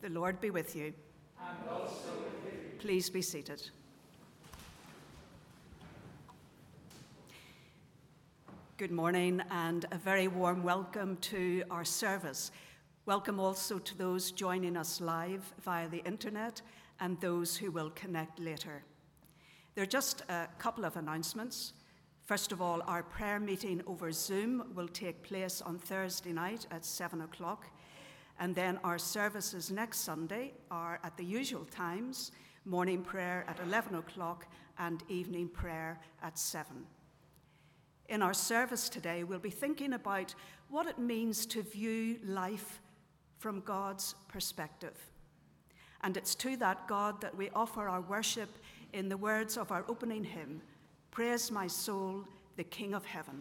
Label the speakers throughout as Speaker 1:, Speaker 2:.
Speaker 1: The Lord be with you.
Speaker 2: And also with you.
Speaker 1: Please be seated. Good morning and a very warm welcome to our service. Welcome also to those joining us live via the internet and those who will connect later. There are just a couple of announcements. First of all, our prayer meeting over Zoom will take place on Thursday night at 7 o'clock. And then our services next Sunday are at the usual times, morning prayer at 11 o'clock and evening prayer at 7. In our service today, we'll be thinking about what it means to view life from God's perspective. And it's to that God that we offer our worship in the words of our opening hymn, "Praise my soul, the King of Heaven."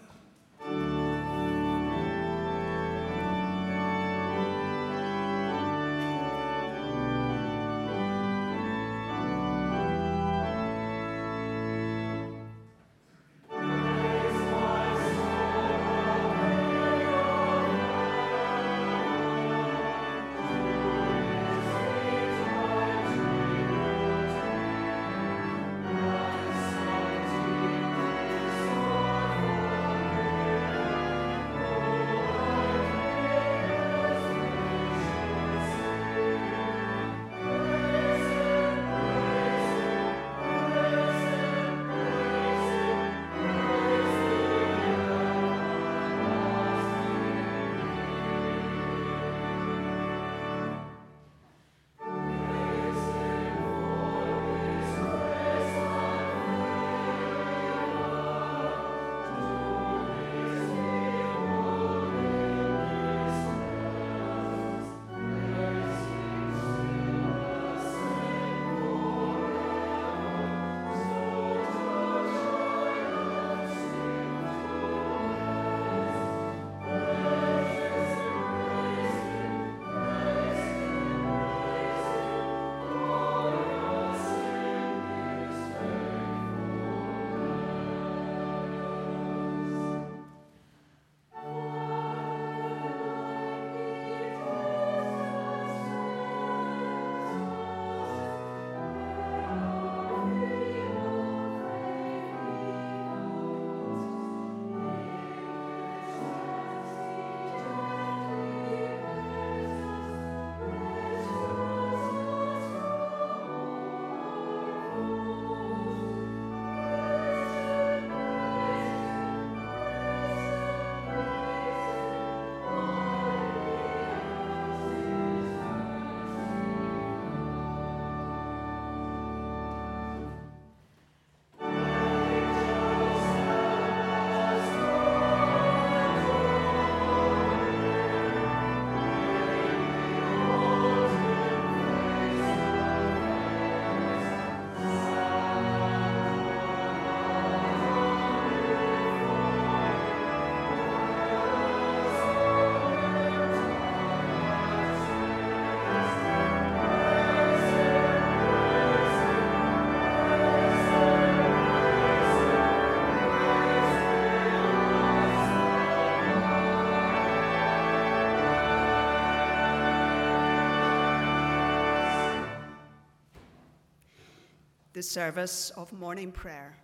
Speaker 1: The service of morning prayer.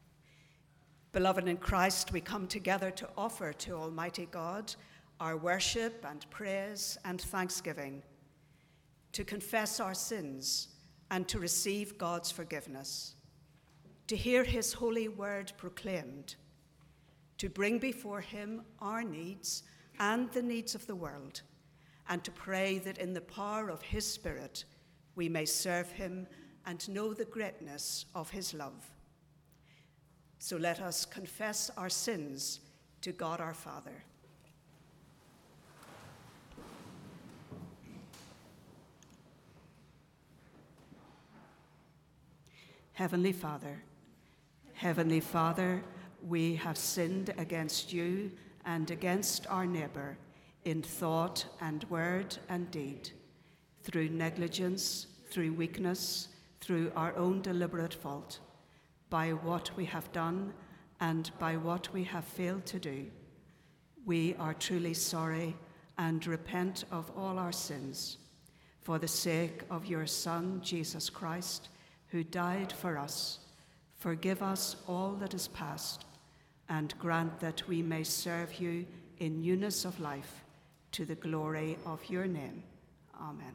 Speaker 1: Beloved in Christ, we come together to offer to Almighty God our worship and praise and thanksgiving, to confess our sins and to receive God's forgiveness, to hear his holy word proclaimed, to bring before him our needs and the needs of the world, and to pray that in the power of his Spirit we may serve him and know the greatness of his love. So let us confess our sins to God our Father. Heavenly Father, we have sinned against you and against our neighbor in thought and word and deed, through negligence, through weakness, through our own deliberate fault, by what we have done and by what we have failed to do. We are truly sorry and repent of all our sins. for the sake of your Son, Jesus Christ, who died for us, forgive us all that is past, and grant that we may serve you in newness of life, to the glory of your name. Amen.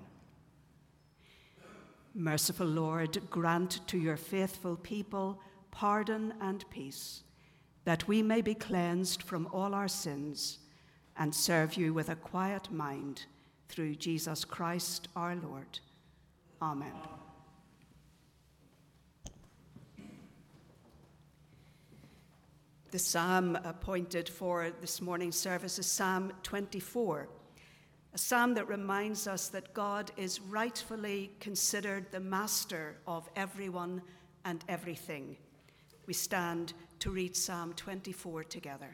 Speaker 1: Merciful Lord, grant to your faithful people pardon and peace, that we may be cleansed from all our sins and serve you with a quiet mind, through Jesus Christ our Lord. Amen. The psalm appointed for this morning's service is Psalm 24, a psalm that reminds us that God is rightfully considered the master of everyone and everything. We stand to read Psalm 24 together.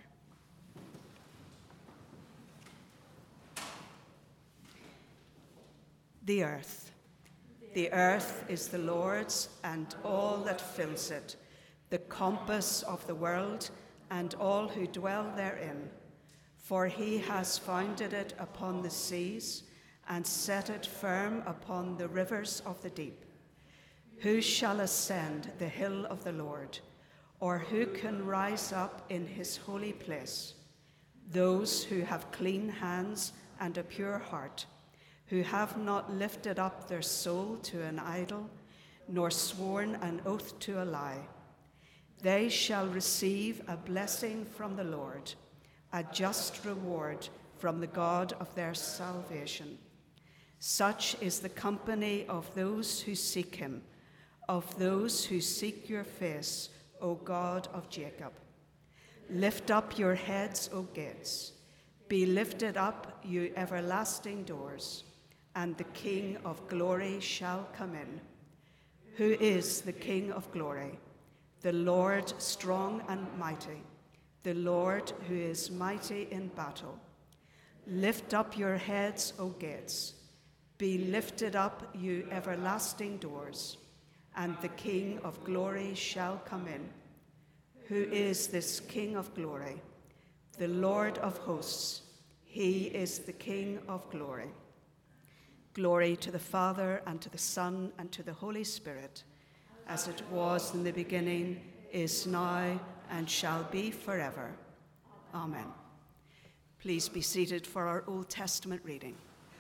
Speaker 1: The earth is the Lord's and all that fills it, the compass of the world and all who dwell therein. For he has founded it upon the seas and set it firm upon the rivers of the deep. Who shall ascend the hill of the Lord, or who can rise up in his holy place? Those who have clean hands and a pure heart, who have not lifted up their soul to an idol, nor sworn an oath to a lie. They shall receive a blessing from the Lord, a just reward from the God of their salvation. Such is the company of those who seek him, of those who seek your face, O God of Jacob. Lift up your heads, O gates. Be lifted up, you everlasting doors, and the King of glory shall come in. Who is the King of glory? The Lord strong and mighty, the Lord who is mighty in battle. Lift up your heads, O gates. Be lifted up, you everlasting doors, and the King of glory shall come in. Who is this King of glory? The Lord of hosts. He is the King of glory. Glory to the Father, and to the Son, and to the Holy Spirit, as it was in the beginning, is now, and shall be forever. Amen. Please be seated for our Old Testament reading.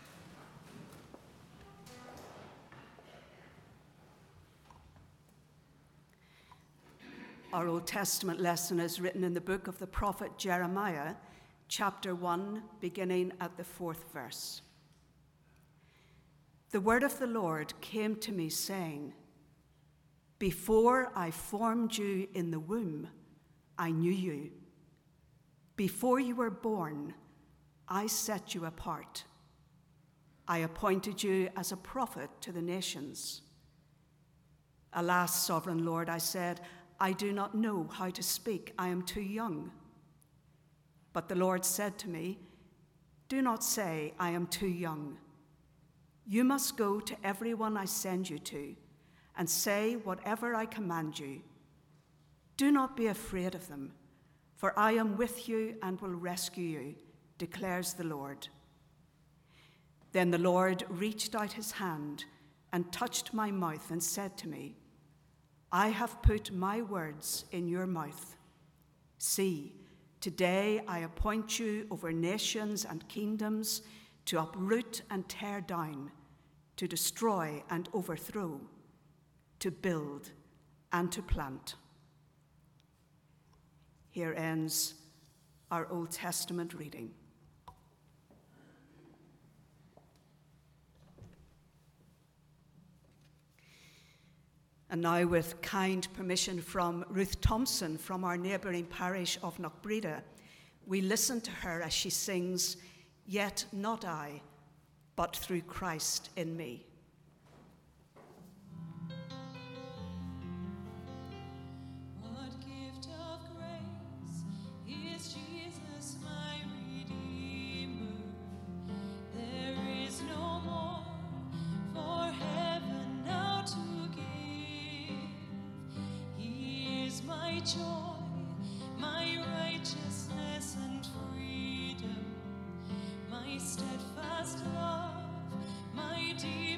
Speaker 1: Our Old Testament lesson is written in the book of the prophet Jeremiah, chapter 1, beginning at the 4th verse. The word of the Lord came to me, saying, Before I formed you in the womb, I knew you. Before you were born, I set you apart. I appointed you as a prophet to the nations. Alas, sovereign Lord, I said, I do not know how to speak. I am too young. But the Lord said to me, Do not say, I am too young. You must go to everyone I send you to and say whatever I command you. Do not be afraid of them, for I am with you and will rescue you, declares the Lord. Then the Lord reached out his hand and touched my mouth and said to me, I have put my words in your mouth. See, today I appoint you over nations and kingdoms, to uproot and tear down, to destroy and overthrow, to build and to plant. Here ends our Old Testament reading. And now, with kind permission from Ruth Thompson from our neighbouring parish of Knockbreda, we listen to her as she sings, Yet not I, but through Christ in me.
Speaker 3: What gift of grace is Jesus my Redeemer? There is no more for heaven now to give. He is my joy, my righteousness and freedom, my steadfast love, my dear.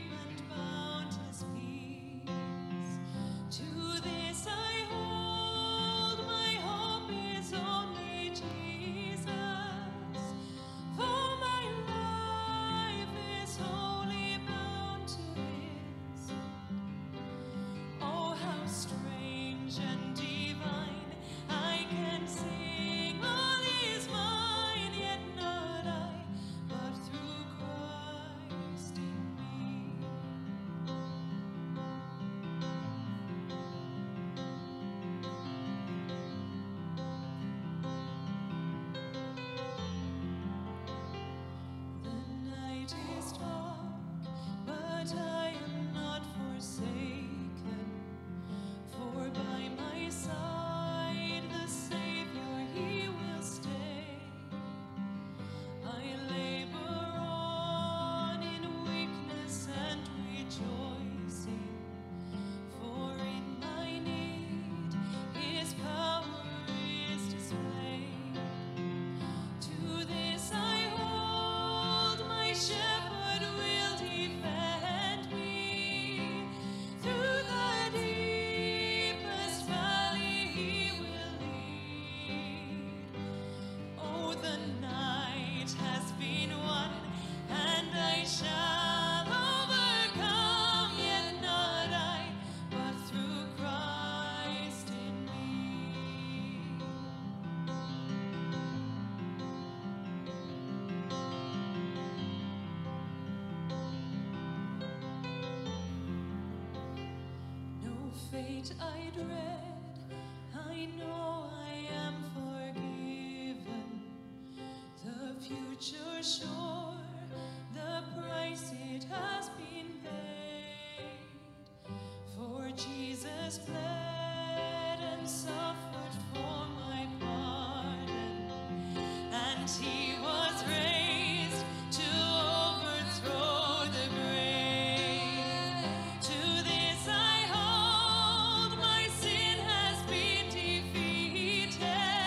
Speaker 3: fate I dread, I know I am forgiven. The future sure, the price it has been paid. For Jesus bled and suffered for my pardon, and he was raised to overthrow the grave. To this I hold, my sin has been defeated.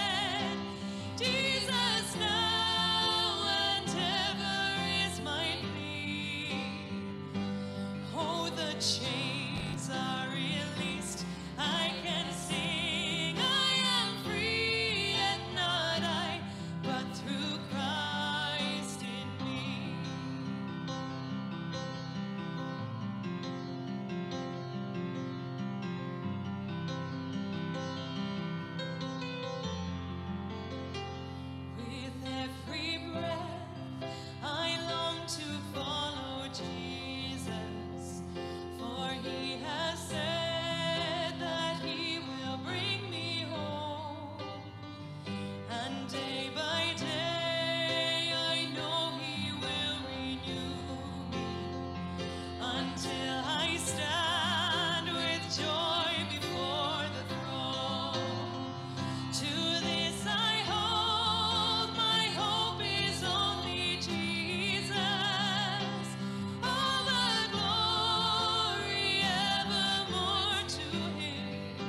Speaker 3: Jesus now and ever is my plea. Oh, the chains are released. I can sing, I am free, yet not I, but through Christ in me. With every breath, I long to follow Jesus, for he has said that he will bring me home. And day by day, I know he will renew me until I stand with joy before the throne. To this I hold, my hope is only Jesus. All the glory evermore to him.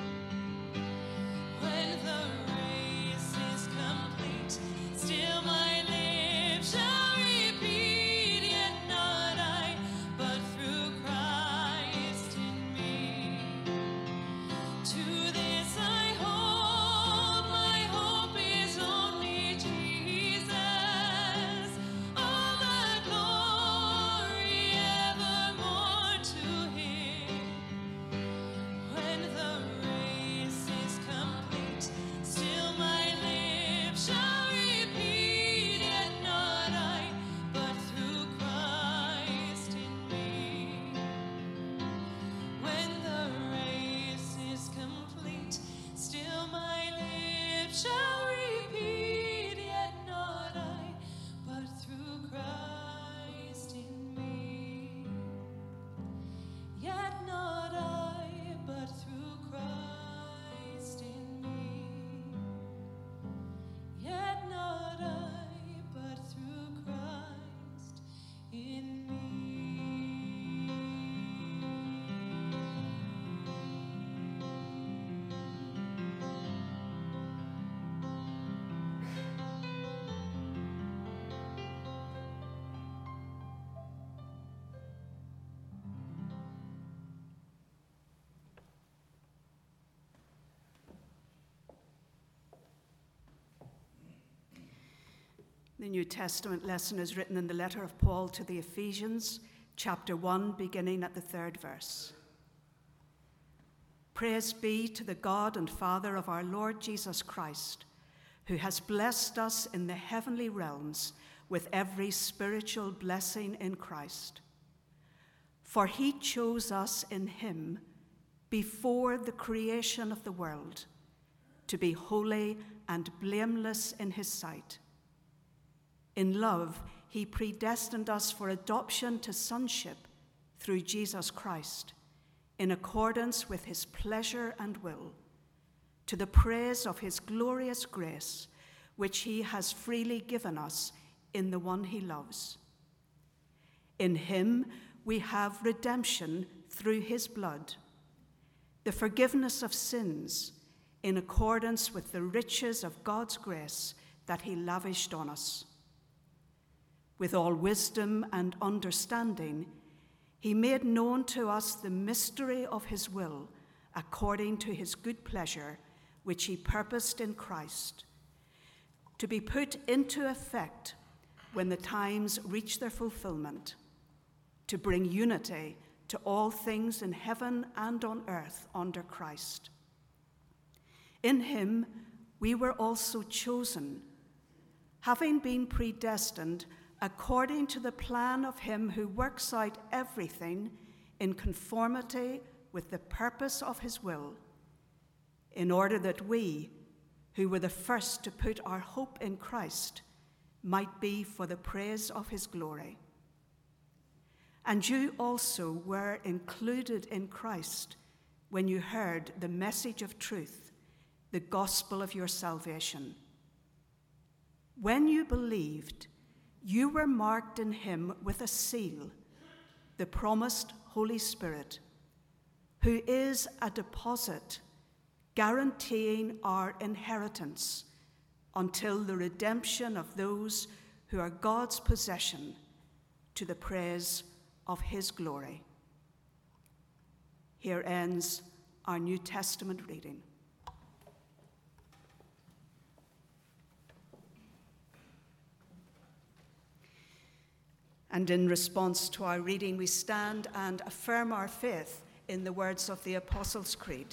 Speaker 3: When the race is complete, still my lips shall repeat, yet not I, but through Christ in me. To this I hold, my hope is only Jesus. All the glory evermore to him. When the race is complete, still my lips shall repeat, yet not I, but through Christ in me. When the race is complete, still my lips shall repeat, yet not I, but through Christ in me. Yet not I, but through Christ in me. Yet not I, but through Christ in me.
Speaker 1: The New Testament lesson is written in the letter of Paul to the Ephesians, chapter 1, beginning at the 3rd verse. Praise be to the God and Father of our Lord Jesus Christ, who has blessed us in the heavenly realms with every spiritual blessing in Christ. For he chose us in him before the creation of the world to be holy and blameless in his sight. In love, he predestined us for adoption to sonship through Jesus Christ, in accordance with his pleasure and will, to the praise of his glorious grace, which he has freely given us in the one he loves. In him we have redemption through his blood, the forgiveness of sins, in accordance with the riches of God's grace that he lavished on us. With all wisdom and understanding, he made known to us the mystery of his will, according to his good pleasure, which he purposed in Christ, to be put into effect when the times reach their fulfillment, to bring unity to all things in heaven and on earth under Christ. In him we were also chosen, having been predestined according to the plan of him who works out everything in conformity with the purpose of his will, in order that we, who were the first to put our hope in Christ, might be for the praise of his glory. And you also were included in Christ when you heard the message of truth, the gospel of your salvation. When you believed, you were marked in him with a seal, the promised Holy Spirit, who is a deposit guaranteeing our inheritance until the redemption of those who are God's possession, to the praise of his glory. Here ends our New Testament reading. And in response to our reading, we stand and affirm our faith in the words of the Apostles' Creed.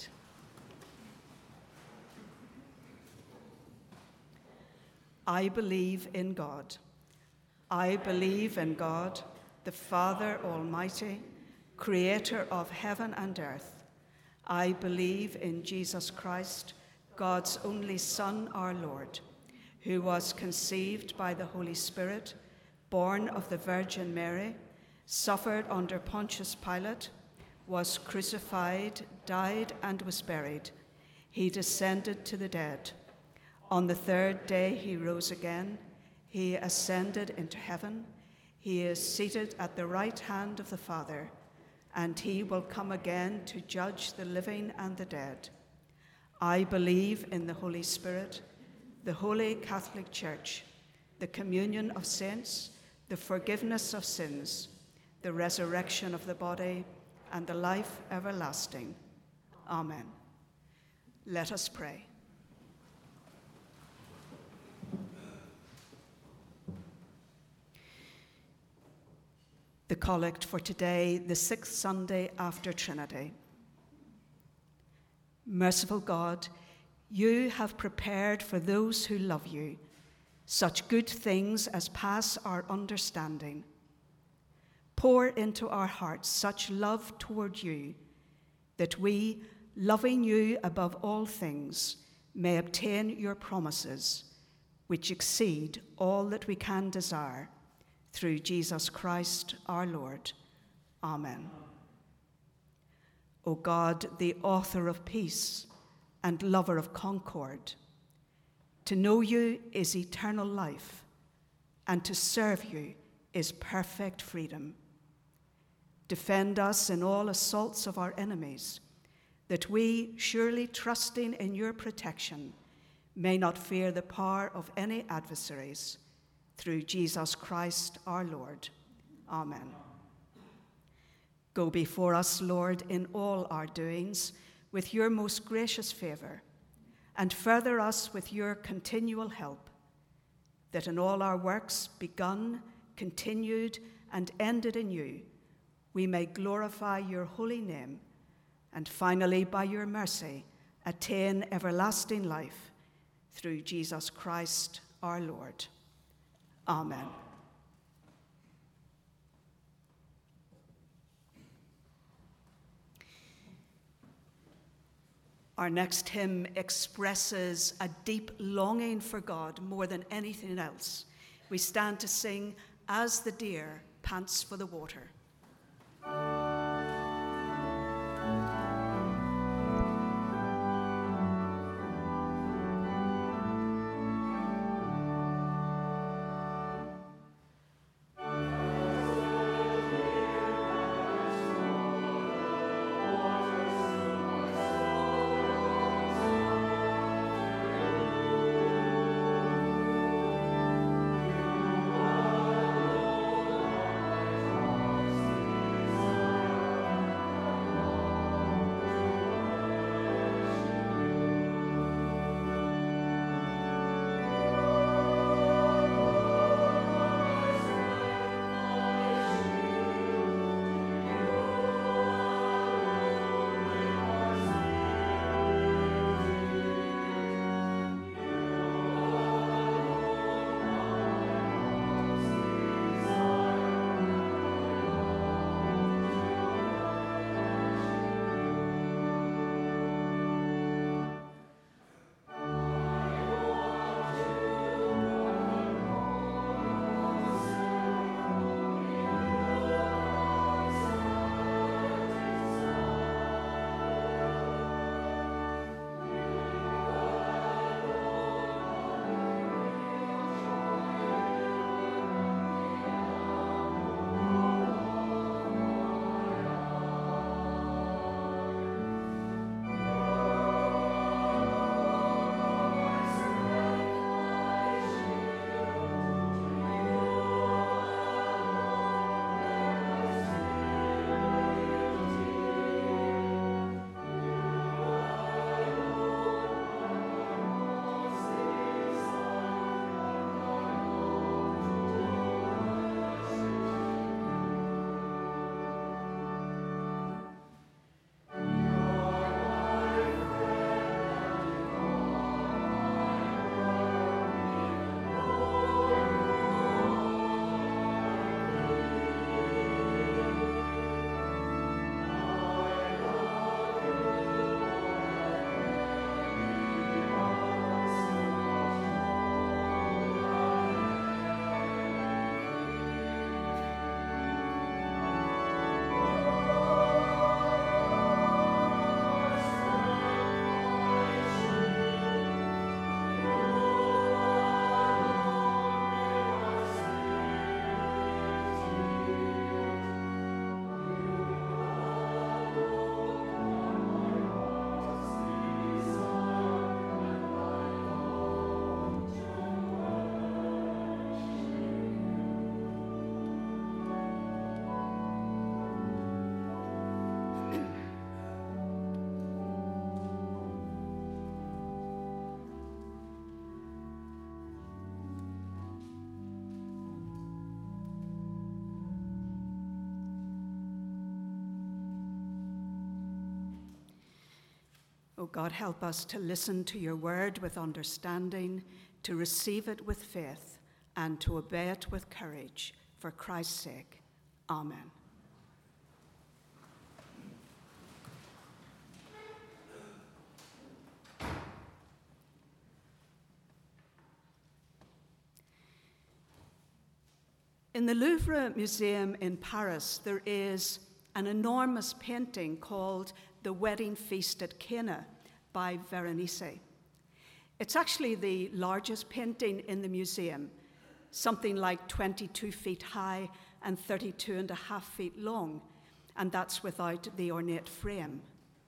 Speaker 1: I believe in God. I believe in God, the Father Almighty, creator of heaven and earth. I believe in Jesus Christ, God's only Son, our Lord, who was conceived by the Holy Spirit, born of the Virgin Mary, suffered under Pontius Pilate, was crucified, died, and was buried. He descended to the dead. On the third day he rose again. He ascended into heaven. He is seated at the right hand of the Father, and he will come again to judge the living and the dead. I believe in the Holy Spirit, the Holy Catholic Church, the communion of saints, the forgiveness of sins, the resurrection of the body, and the life everlasting. Amen. Let us pray. The collect for today, the sixth Sunday after Trinity. Merciful God, you have prepared for those who love you such good things as pass our understanding. Pour into our hearts such love toward you that we, loving you above all things, may obtain your promises, which exceed all that we can desire, through Jesus Christ our Lord. Amen. O God, the author of peace and lover of concord, to know you is eternal life, and to serve you is perfect freedom. Defend us in all assaults of our enemies, that we, surely trusting in your protection, may not fear the power of any adversaries, through Jesus Christ our Lord. Amen. Go before us, Lord, in all our doings, with your most gracious favor, and further us with your continual help, that in all our works begun, continued, and ended in you, we may glorify your holy name, and finally, by your mercy, attain everlasting life, through Jesus Christ our Lord. Amen. Our next hymn expresses a deep longing for God more than anything else. We stand to sing, As the Deer Pants for the Water. Oh God, help us to listen to your word with understanding, to receive it with faith, and to obey it with courage. For Christ's sake. Amen. In the Louvre Museum in Paris, there is an enormous painting called The Wedding Feast at Cana by Veronese. It's actually the largest painting in the museum, something like 22 feet high and 32 and a half feet long, and that's without the ornate frame.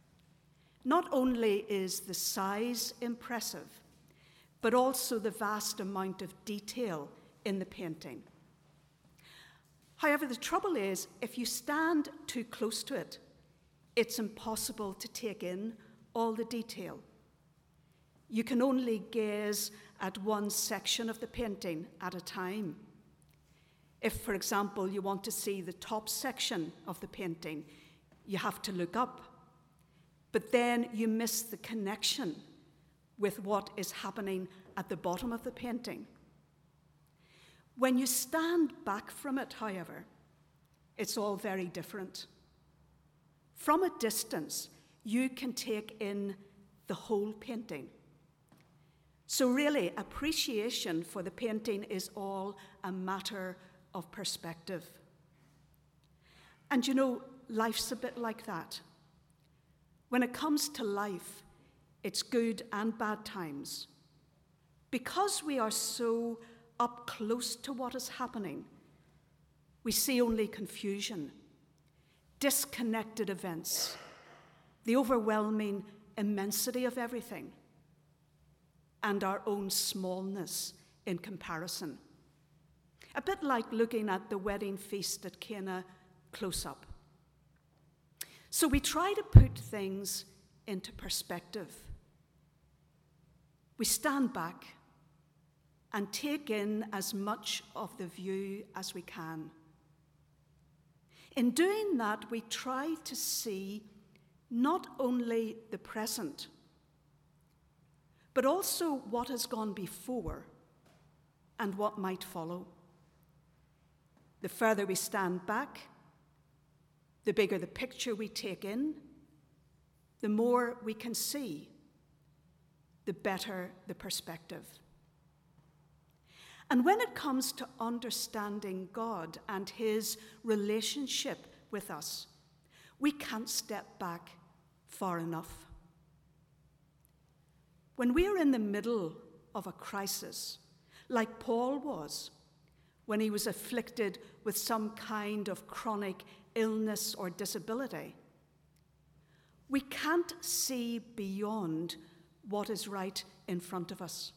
Speaker 1: Not only is the size impressive, but also the vast amount of detail in the painting. However, the trouble is, if you stand too close to it, it's impossible to take in all the detail. You can only gaze at one section of the painting at a time. If, for example, you want to see the top section of the painting, you have to look up. But then you miss the connection with what is happening at the bottom of the painting. When you stand back from it, however, it's all very different. From a distance, you can take in the whole painting. So really, appreciation for the painting is all a matter of perspective. And you know, life's a bit like that. When it comes to life, it's good and bad times. Because we are so up close to what is happening, we see only confusion, disconnected events, the overwhelming immensity of everything, and our own smallness in comparison. A bit like looking at the wedding feast at Cana close up. So we try to put things into perspective. We stand back and take in as much of the view as we can. In doing that, we try to see not only the present, but also what has gone before and what might follow. The further we stand back, the bigger the picture we take in, the more we can see, the better the perspective. And when it comes to understanding God and his relationship with us, we can't step back far enough. When we are in the middle of a crisis, like Paul was, when he was afflicted with some kind of chronic illness or disability, we can't see beyond what is right in front of us.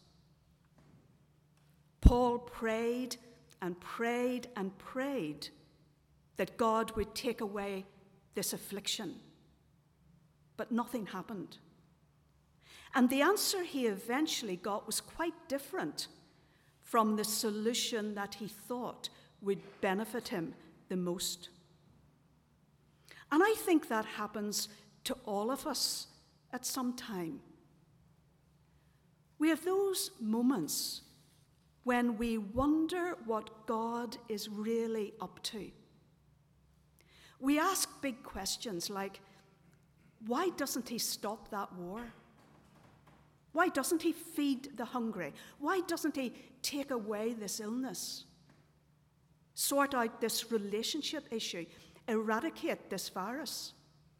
Speaker 1: Paul prayed and prayed and prayed that God would take away this affliction, but nothing happened. And the answer he eventually got was quite different from the solution that he thought would benefit him the most. And I think that happens to all of us at some time. We have those moments when we wonder what God is really up to. We ask big questions like, why doesn't he stop that war? Why doesn't he feed the hungry? Why doesn't he take away this illness? Sort out this relationship issue, eradicate this virus.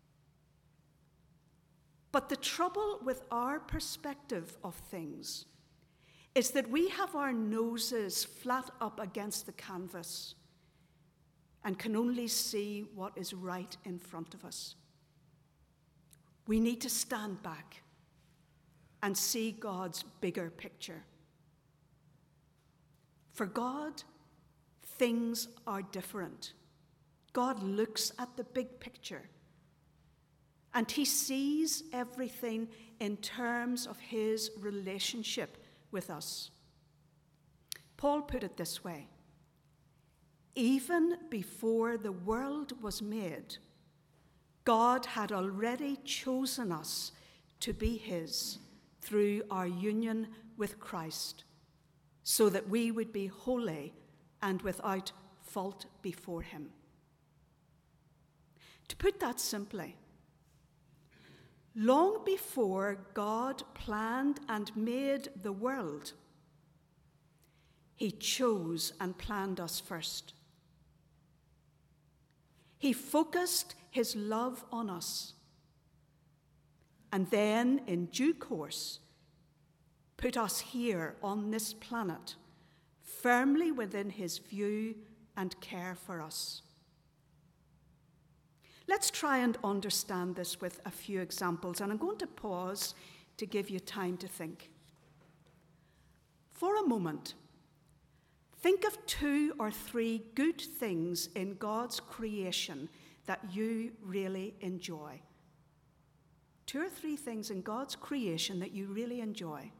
Speaker 1: But the trouble with our perspective of things is that we have our noses flat up against the canvas and can only see what is right in front of us. We need to stand back and see God's bigger picture. For God, things are different. God looks at the big picture, and he sees everything in terms of his relationship with us. Paul put it this way: even before the world was made, God had already chosen us to be his through our union with Christ, so that we would be holy and without fault before him. To put that simply, long before God planned and made the world, he chose and planned us first. He focused his love on us, and then, in due course, put us here on this planet, firmly within his view and care for us. Let's try and understand this with a few examples, and I'm going to pause to give you time to think. For a moment, think of 2 or 3 good things in God's creation that you really enjoy. 2 or 3 things in God's creation that you really enjoy.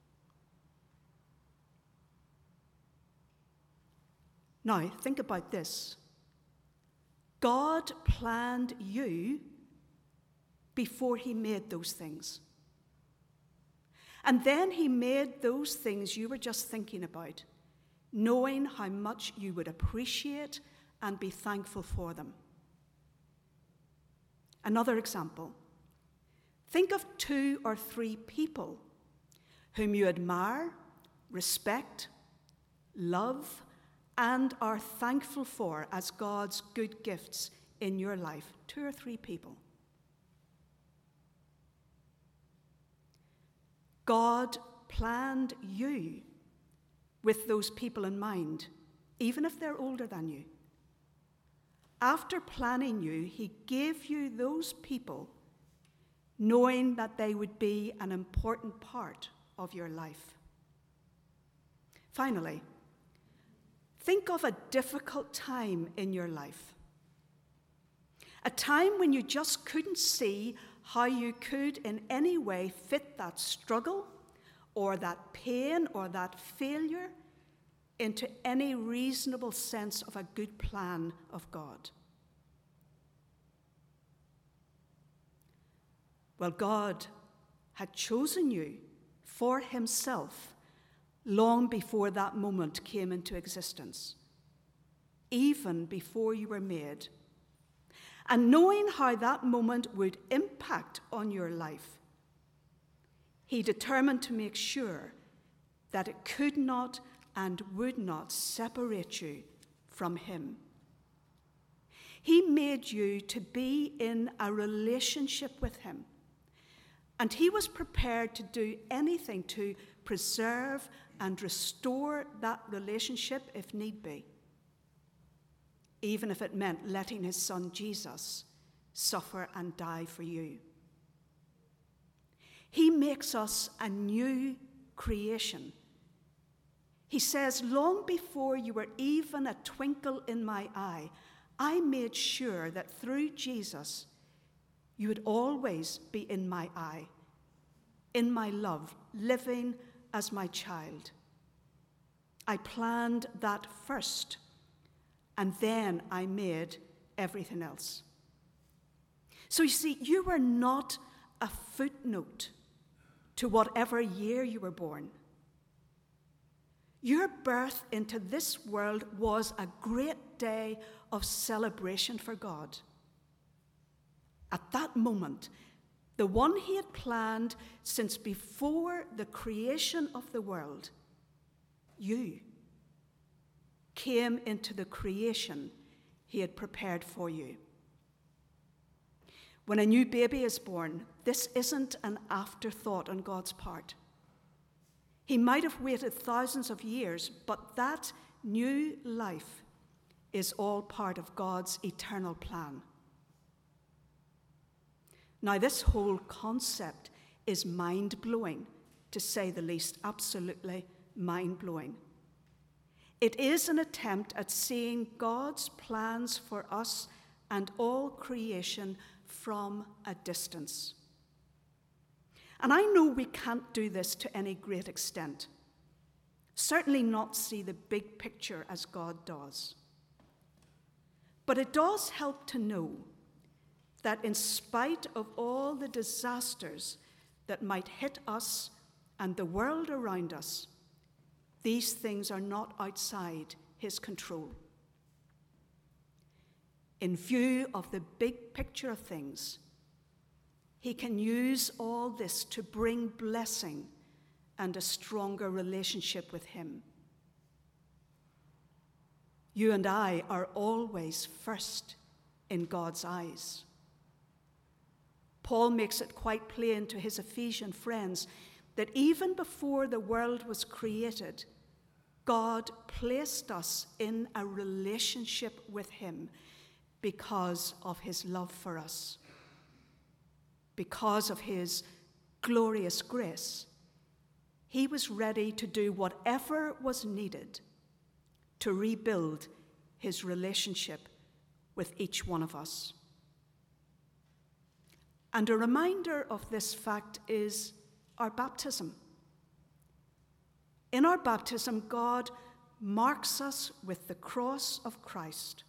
Speaker 1: Now, think about this. God planned you before he made those things. And then he made those things you were just thinking about, knowing how much you would appreciate and be thankful for them. Another example. Think of 2 or 3 people whom you admire, respect, love, and are thankful for as God's good gifts in your life. 2 or 3 people. God planned you with those people in mind, even if they're older than you. After planning you, he gave you those people, knowing that they would be an important part of your life. Finally, think of a difficult time in your life. A time when you just couldn't see how you could in any way fit that struggle or that pain or that failure into any reasonable sense of a good plan of God. Well, God had chosen you for himself long before that moment came into existence, even before you were made. And knowing how that moment would impact on your life, he determined to make sure that it could not and would not separate you from him. He made you to be in a relationship with him, and he was prepared to do anything to preserve and restore that relationship if need be, even if it meant letting his son Jesus suffer and die for you. He makes us a new creation. He says, long before you were even a twinkle in my eye, I made sure that through Jesus, you would always be in my eye, in my love, living as my child. I planned that first, and then I made everything else. So you see, you were not a footnote to whatever year you were born. Your birth into this world was a great day of celebration for God. At that moment, the one he had planned since before the creation of the world, you, came into the creation he had prepared for you. When a new baby is born, this isn't an afterthought on God's part. He might have waited thousands of years, but that new life is all part of God's eternal plan. Now, this whole concept is mind-blowing, to say the least, absolutely mind-blowing. It is an attempt at seeing God's plans for us and all creation from a distance. And I know we can't do this to any great extent, certainly not see the big picture as God does. But it does help to know that in spite of all the disasters that might hit us and the world around us, these things are not outside his control. In view of the big picture of things, he can use all this to bring blessing and a stronger relationship with him. You and I are always first in God's eyes. Paul makes it quite plain to his Ephesian friends that even before the world was created, God placed us in a relationship with him because of his love for us. Because of his glorious grace, he was ready to do whatever was needed to rebuild his relationship with each one of us. And a reminder of this fact is our baptism. In our baptism, God marks us with the cross of Christ.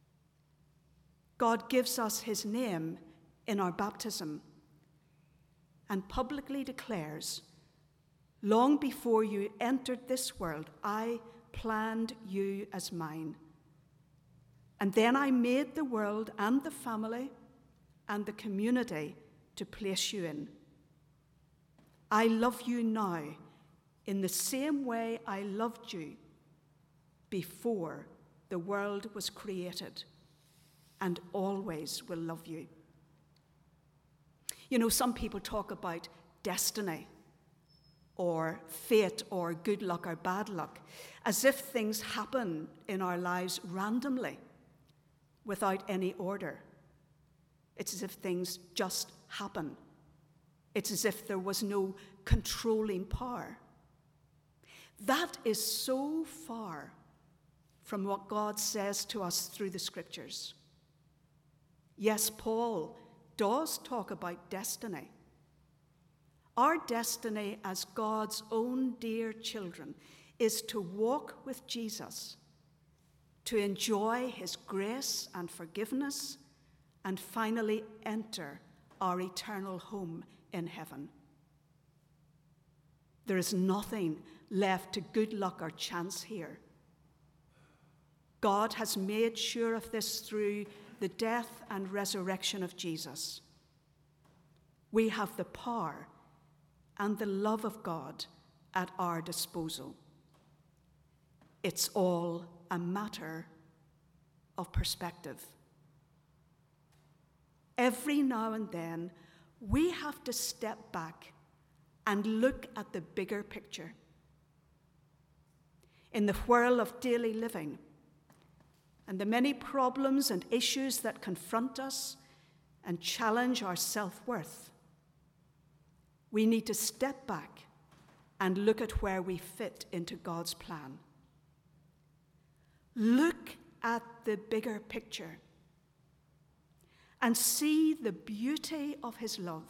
Speaker 1: God gives us his name in our baptism and publicly declares, "Long before you entered this world, I planned you as mine. And then I made the world and the family and the community to place you in. I love you now in the same way I loved you before the world was created, and always will love you." You know, some people talk about destiny or fate or good luck or bad luck, as if things happen in our lives randomly without any order. It's as if things just happen. It's as if there was no controlling power. That is so far from what God says to us through the scriptures. Yes, Paul does talk about destiny. Our destiny as God's own dear children is to walk with Jesus, to enjoy his grace and forgiveness, and finally enter our eternal home in heaven. There is nothing left to good luck or chance here. God has made sure of this through the death and resurrection of Jesus. We have the power and the love of God at our disposal. It's all a matter of perspective. Every now and then, we have to step back and look at the bigger picture. In the whirl of daily living and the many problems and issues that confront us and challenge our self-worth, we need to step back and look at where we fit into God's plan. Look at the bigger picture and see the beauty of his love,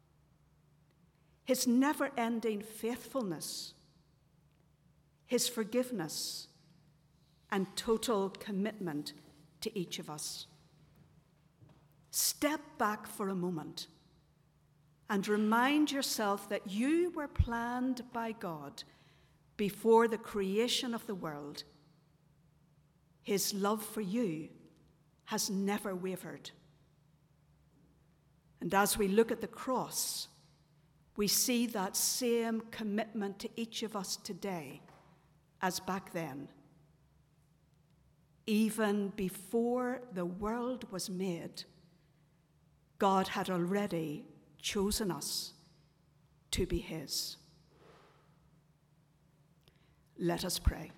Speaker 1: his never-ending faithfulness, his forgiveness, and total commitment to each of us. Step back for a moment and remind yourself that you were planned by God before the creation of the world. His love for you has never wavered. And as we look at the cross, we see that same commitment to each of us today as back then. Even before the world was made, God had already chosen us to be his. Let us pray.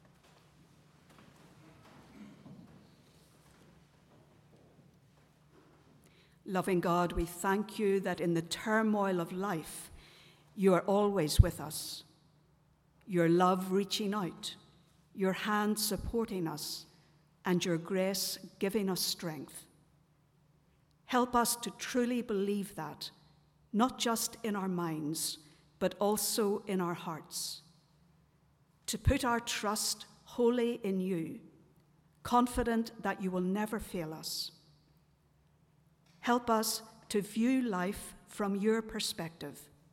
Speaker 1: Loving God, we thank you that in the turmoil of life, you are always with us. Your love reaching out, your hand supporting us, and your grace giving us strength. Help us to truly believe that, not just in our minds, but also in our hearts. To put our trust wholly in you, confident that you will never fail us. Help us to view life from your perspective,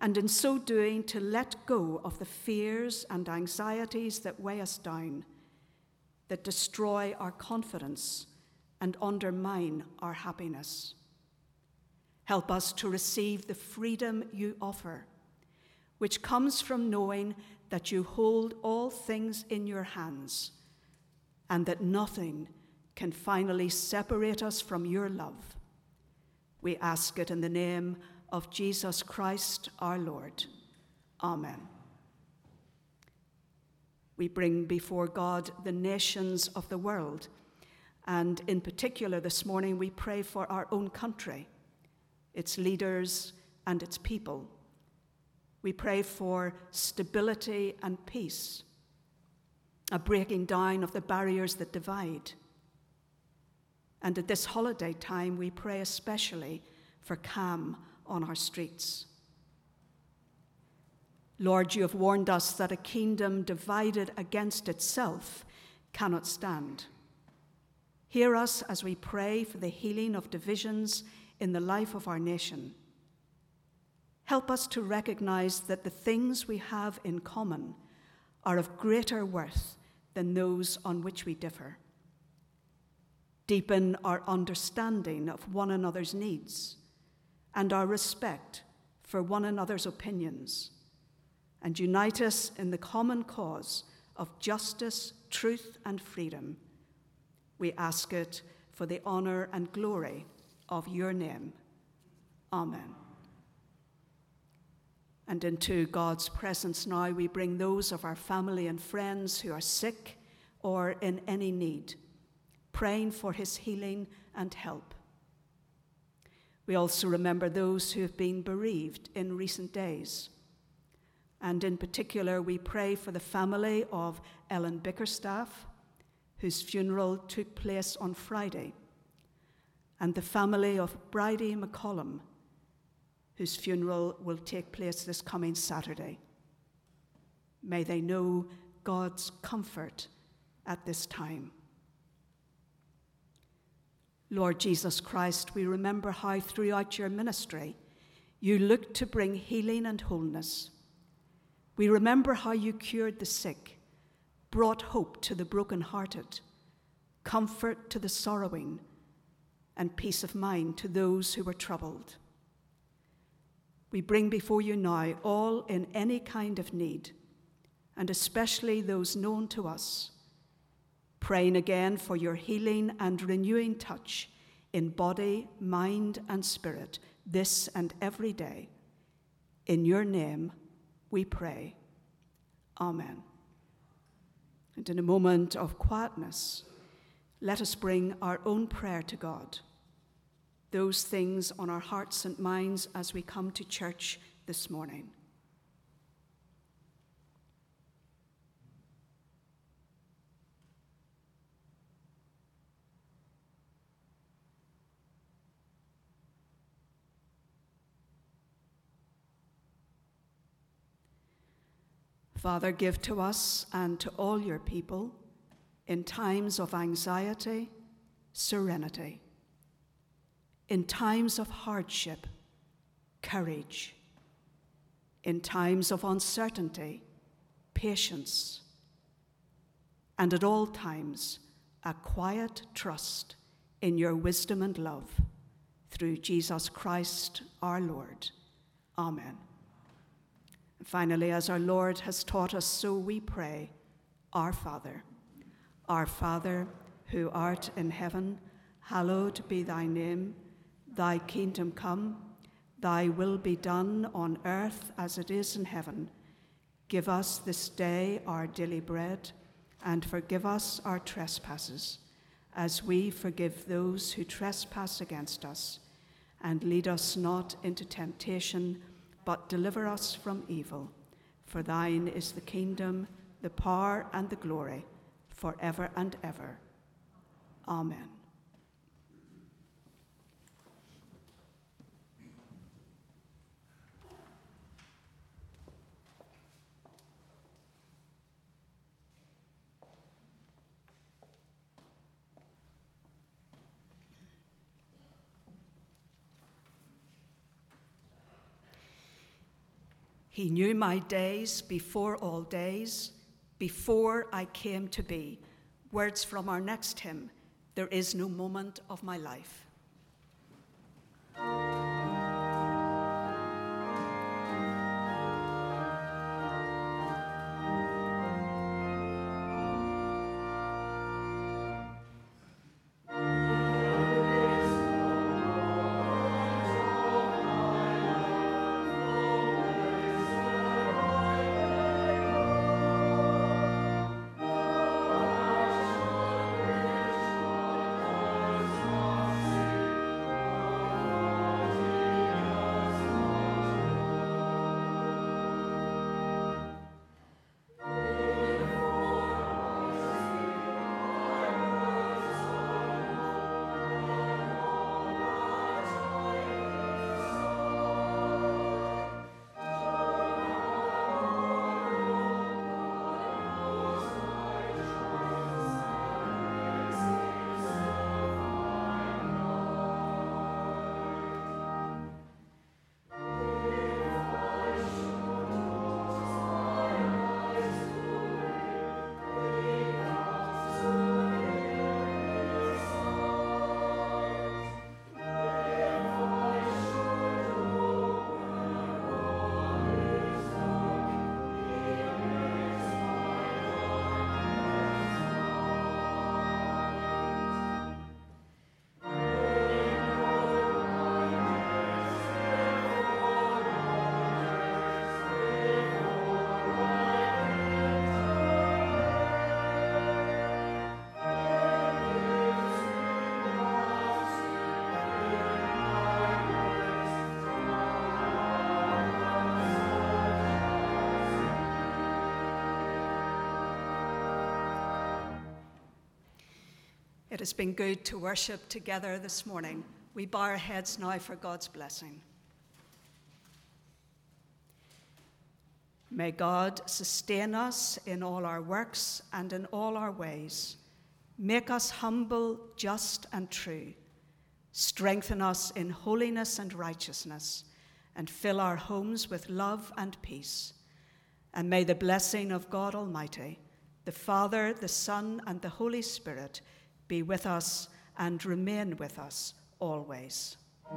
Speaker 1: and in so doing to let go of the fears and anxieties that weigh us down, that destroy our confidence and undermine our happiness. Help us to receive the freedom you offer, which comes from knowing that you hold all things in your hands and that nothing can finally separate us from your love. We ask it in the name of Jesus Christ our Lord. Amen. We bring before God the nations of the world, and in particular this morning we pray for our own country, its leaders and its people. We pray for stability and peace, a breaking down of the barriers that divide. And at this holiday time, we pray especially for calm on our streets. Lord, you have warned us that a kingdom divided against itself cannot stand. Hear us as we pray for the healing of divisions in the life of our nation. Help us to recognize that the things we have in common are of greater worth than those on which we differ. Deepen our understanding of one another's needs and our respect for one another's opinions, and unite us in the common cause of justice, truth, and freedom. We ask it for the honor and glory of your name. Amen. And into God's presence now we bring those of our family and friends who are sick or in any need, praying for his healing and help. We also remember those who have been bereaved in recent days. And in particular, we pray for the family of Ellen Bickerstaff, whose funeral took place on Friday, and the family of Bridie McCollum, whose funeral will take place this coming Saturday. May they know God's comfort at this time. Lord Jesus Christ, we remember how throughout your ministry you looked to bring healing and wholeness. We remember how you cured the sick, brought hope to the brokenhearted, comfort to the sorrowing, and peace of mind to those who were troubled. We bring before you now all in any kind of need, and especially those known to us, praying again for your healing and renewing touch in body, mind, and spirit this and every day. In your name we pray. Amen. And in a moment of quietness, let us bring our own prayer to God, those things on our hearts and minds as we come to church this morning. Father, give to us and to all your people, in times of anxiety, serenity. In times of hardship, courage. In times of uncertainty, patience. And at all times, a quiet trust in your wisdom and love, through Jesus Christ our Lord. Amen. Finally, as our Lord has taught us, so we pray, Our Father, who art in heaven, hallowed be thy name. Thy kingdom come, thy will be done on earth as it is in heaven. Give us this day our daily bread, and forgive us our trespasses, as we forgive those who trespass against us. And lead us not into temptation, but deliver us from evil. For thine is the kingdom, the power, and the glory, forever and ever. Amen. He knew my days before all days, before I came to be. Words from our next hymn, There Is No Moment of My Life. It has been good to worship together this morning. We bow our heads now for God's blessing. May God sustain us in all our works and in all our ways. Make us humble, just, and true. Strengthen us in holiness and righteousness, and fill our homes with love and peace. And may the blessing of God Almighty, the Father, the Son, and the Holy Spirit be with us and remain with us always.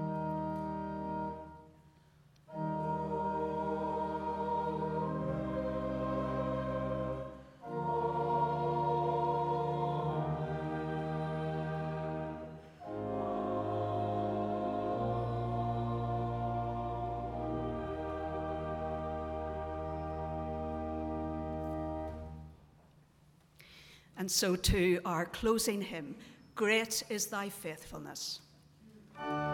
Speaker 1: And so to our closing hymn, Great is Thy Faithfulness.